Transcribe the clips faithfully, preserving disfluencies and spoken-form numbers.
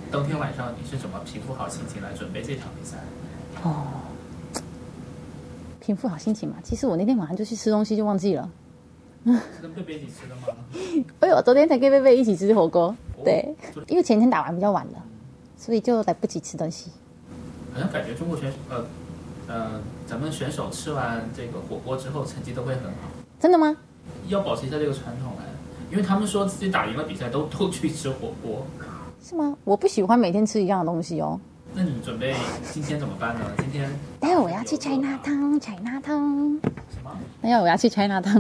当天晚上你是怎么平复好心情来准备这场比赛？ 哦，平复好心情嘛。其实我那天晚上就去吃东西就忘记了。 是跟贝贝一起吃的吗？ 哎呦，昨天才跟贝贝一起吃火锅。哦、对，因为前天打完比较晚了，所以就来不及吃东西。 好像感觉中国选手呃呃，咱们选手吃完这个火锅之后成绩都会很好。 真的吗？ 要保持一下这个传统来，因为他们说自己打赢了比赛都都去吃火锅。 是吗？我不喜欢每天吃一样的东西哦。 那你准备今天怎么办呢？今天待会我要去 China Town，China Town。 什么？ 待会我要去 China Town。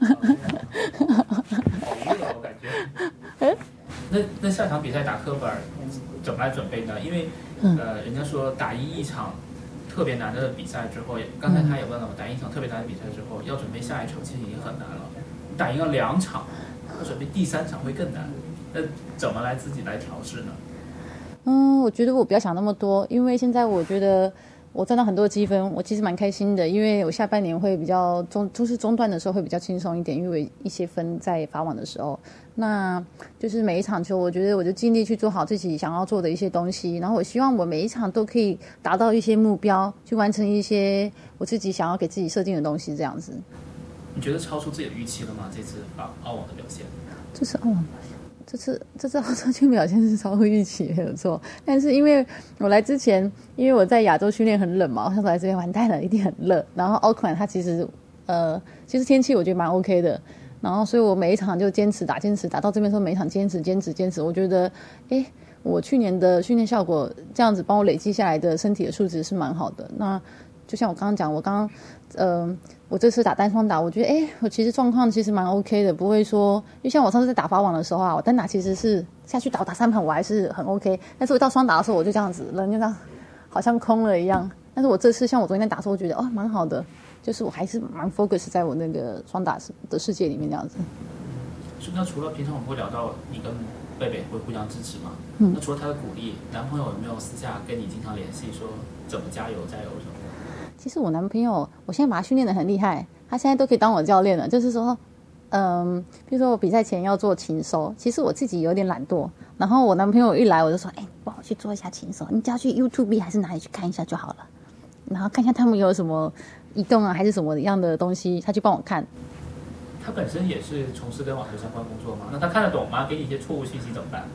好热哦，我感觉。那那下场比赛打科本尔怎么来准备呢？因为呃，人家说打赢一场特别难的比赛之后，刚才他也问了我，打赢一场特别难的比赛之后，要准备下一场其实已经很难了。打赢了两场，要准备第三场会更难。那怎么来自己来调试呢？ 嗯，我觉得我不要想那么多，因为现在我觉得我赚到很多积分，我其实蛮开心的，因为我下半年会比较中，就是中段的时候会比较轻松一点，因为一些分在法网的时候，那就是每一场球，我觉得我就尽力去做好自己想要做的一些东西，然后我希望我每一场都可以达到一些目标，去完成一些我自己想要给自己设定的东西，这样子。 你觉得超出自己的预期了吗？这次啊澳网的表现？ 这次澳网表现。这次这次澳洲区表现是超乎预期，没有错。但是因为我来之前，因为我在亚洲训练很冷嘛，我想来这边完蛋了，一定很热。然后奥克兰它其实呃，其实天气我觉得蛮 OK 的。然后所以我每一场就坚持打，坚持打到这边说每一场坚持坚持坚持。我觉得，哎，我去年的训练效果这样子帮我累积下来的身体的素质是蛮好的。那就像我刚刚讲，我刚刚呃。我这次打单双打，我觉得哎，我其实状况其实蛮 OK 的，不会说，因为像我上次在打法网的时候啊，我单打其实是下去打打三盘我还是很 OK， 但是我到双打的时候我就这样子，人就这样好像空了一样。但是我这次像我昨天打的时候，我觉得哦蛮好的，就是我还是蛮 focus 在我那个双打的世界里面这样子。 是那除了平常我们会聊到你跟贝贝会互相支持嘛？ 嗯， 那除了他的鼓励，男朋友有没有私下跟你经常联系说怎么加油加油什么？ 其实我男朋友，我现在把他训练得很厉害，他现在都可以当我教练了。就是说，嗯，比如说我比赛前要做勤收，其实我自己有点懒惰。然后我男朋友一来，我就说，哎、欸，帮我去做一下勤收，你只要去 YouTube 还是哪里去看一下就好了。然后看一下他们有什么移动啊，还是什么样的东西，他去帮我看。 他本身也是从事跟网球相关工作吗？那他看得懂吗？给你一些错误信息怎么办？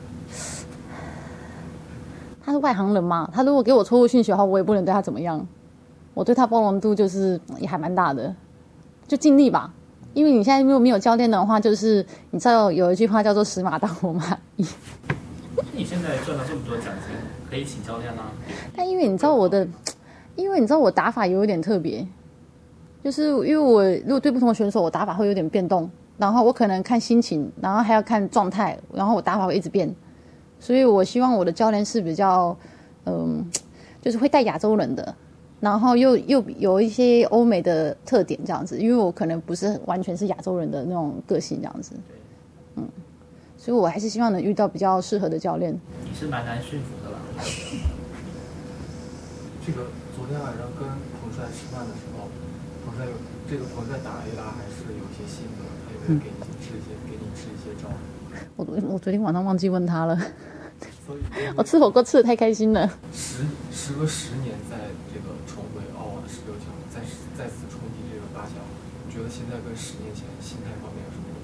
他是外行人嘛，他如果给我错误信息的话，我也不能对他怎么样。我对他包容度就是也还蛮大的，就尽力吧。因为你现在如果没有教练的话，就是你知道有一句话叫做死马当活马医。 你现在赚了这么多奖金，可以请教练吗？ 但因为你知道我的，因为你知道我打法有一点特别，就是因为我如果对不同的选手，我打法会有点变动，然后我可能看心情，然后还要看状态，然后我打法会一直变。所以我希望我的教练是比较，嗯，就是会带亚洲人的。然后又又有一些欧美的特点这样子，因为我可能不是完全是亚洲人的那种个性这样子，嗯，所以我还是希望能遇到比较适合的教练。 你是蛮难驯服的啦。 这个昨天晚上跟彭帅吃饭的时候，彭帅有这个彭帅打 A 拉还是有些心得，他有没有给你吃一些、嗯、给你吃一些招？ 我我昨天晚上忘记问他了。我吃火锅吃得太开心了。 时时隔十年，在这个重回澳网的十六强，再再次冲击这个八强，你觉得现在跟十年前心态方面有什么不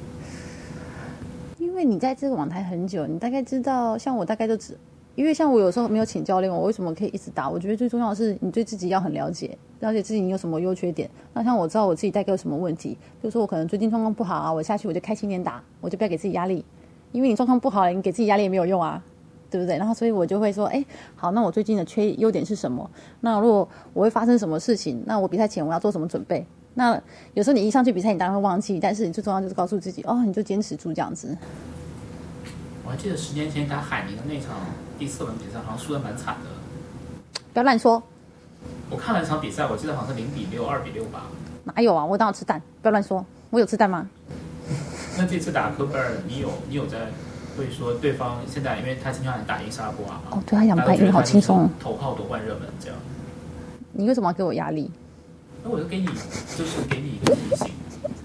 同？ 因为你在这个网台很久，你大概知道，像我大概就只，因为像我有时候没有请教练，我为什么可以一直打？我觉得最重要的是你对自己要很了解，了解自己你有什么优缺点。那像我知道我自己大概有什么问题，比如说我可能最近状况不好啊，我下去我就开心点打，我就不要给自己压力，因为你状况不好了，你给自己压力也没有用啊。对不对？然后所以我就会说，哎，好，那我最近的缺优点是什么？那如果我会发生什么事情，那我比赛前我要做什么准备？那有时候你一上去比赛，你当然会忘记，但是你最重要就是告诉自己，哦，你就坚持住这样子。 我还记得十年前打海宁的那场第四轮比赛，好像输得蛮惨的。 不要乱说。 我看了一场比赛，我记得好像是零比六、二比六吧。 哪有啊？我当然吃蛋，不要乱说。我有吃蛋吗？ 那这次打科贝尔，你有你有在？会说对方现在，因为他经常打赢沙拉波娃嘛， 哦，对他讲打赢好轻松， 头号夺冠热门这样。 你为什么要给我压力？ 那我就给你，就是给你一个提醒。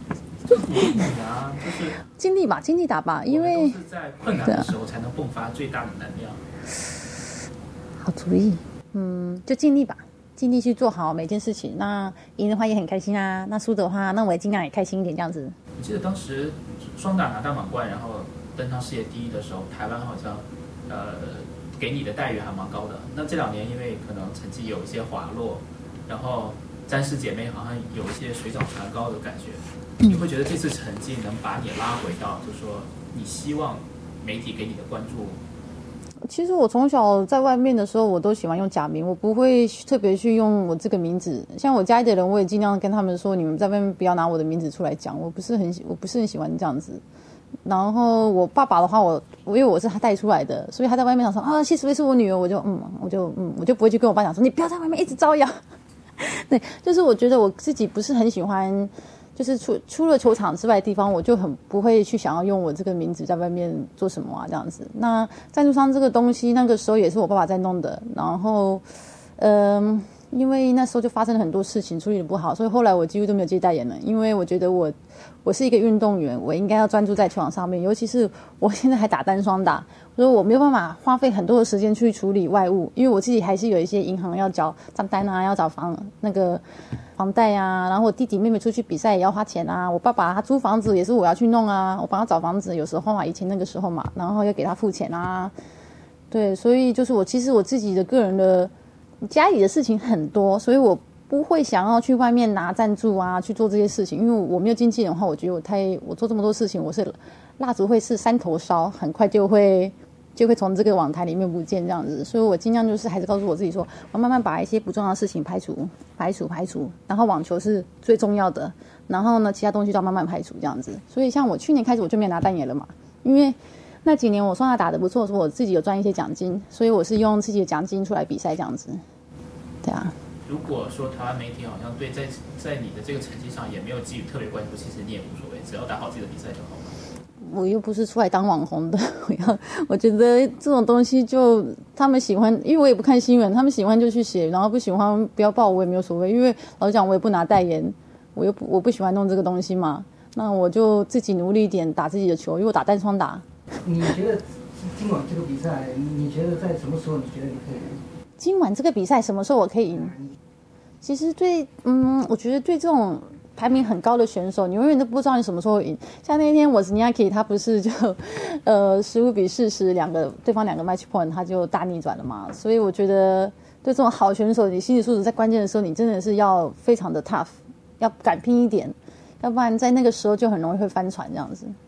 就鼓励你啊，就是尽力吧，尽力打吧，因为我们都是在困难的时候才能迸发最大的能量。 好主意，嗯，就尽力吧，尽力去做好每件事情。那赢的话也很开心啊，那输的话，那我也尽量也开心一点这样子。 我记得当时双打拿大满贯，然后登上世界第一的时候，台湾好像呃给你的待遇还蛮高的。那这两年因为可能成绩有一些滑落，然后詹氏姐妹好像有一些水涨船高的感觉。你会觉得这次成绩能把你拉回到，就是说你希望媒体给你的关注？ 其实我从小在外面的时候，我都喜欢用假名，我不会特别去用我这个名字。像我家里的人，我也尽量跟他们说，你们在外面不要拿我的名字出来讲，我不是很我不是很喜欢这样子。然后我爸爸的话，我因为我是他带出来的，所以他在外面讲说啊，谢淑薇是我女儿，我就嗯，我就嗯，我就不会去跟我爸讲说，你不要在外面一直招摇。对，就是我觉得我自己不是很喜欢。就是除除了球场之外的地方，我就很不会去想要用我这个名字在外面做什么啊，这样子。那赞助商这个东西，那个时候也是我爸爸在弄的。然后，嗯、呃，因为那时候就发生了很多事情，处理的不好，所以后来我几乎都没有接代言了。因为我觉得我我是一个运动员，我应该要专注在球场上面，尤其是我现在还打单双打，所以我没有办法花费很多的时间去处理外务，因为我自己还是有一些银行要缴账单啊，要找房那个。房贷啊，然后我弟弟妹妹出去比赛也要花钱啊，我爸爸他租房子也是我要去弄啊，我帮他找房子，有时候嘛，以前那个时候嘛，然后要给他付钱啊，对，所以就是我其实我自己的个人的家里的事情很多，所以我不会想要去外面拿赞助啊去做这些事情，因为我没有经纪人的话，我觉得我太我做这么多事情，我是蜡烛会是三头烧，很快就会。就会从这个网台里面不见这样子，所以我尽量就是还是告诉我自己说，我慢慢把一些不重要的事情排除、排除、排除，然后网球是最重要的，然后呢，其他东西都要慢慢排除这样子。所以像我去年开始我就没有拿代言了嘛，因为那几年我双打打得不错，说我自己有赚一些奖金，所以我是用自己的奖金出来比赛这样子。对啊。 如果说台湾媒体好像对在在你的这个成绩上也没有给予特别关注，其实你也无所谓，只要打好自己的比赛就好了。 我又不是出来当网红的，我要我觉得这种东西就他们喜欢，因为我也不看新闻，他们喜欢就去写，然后不喜欢不要报我也没有所谓，因为老实讲我也不拿代言，我又不我不喜欢弄这个东西嘛，那我就自己努力一点打自己的球，因为我打单双打。 你觉得今晚这个比赛，你觉得在什么时候你觉得你可以赢？ 今晚这个比赛什么时候我可以赢？其实对，嗯，我觉得对这种。排名很高的选手，你永远都不知道你什么时候赢。像那天我是尼亚基，他不是就呃十五比四十，两个对方两个 match point， 他就大逆转了嘛。所以我觉得对这种好选手，你心理素质在关键的时候，你真的是要非常的 tough， 要敢拼一点，要不然在那个时候就很容易会翻船这样子。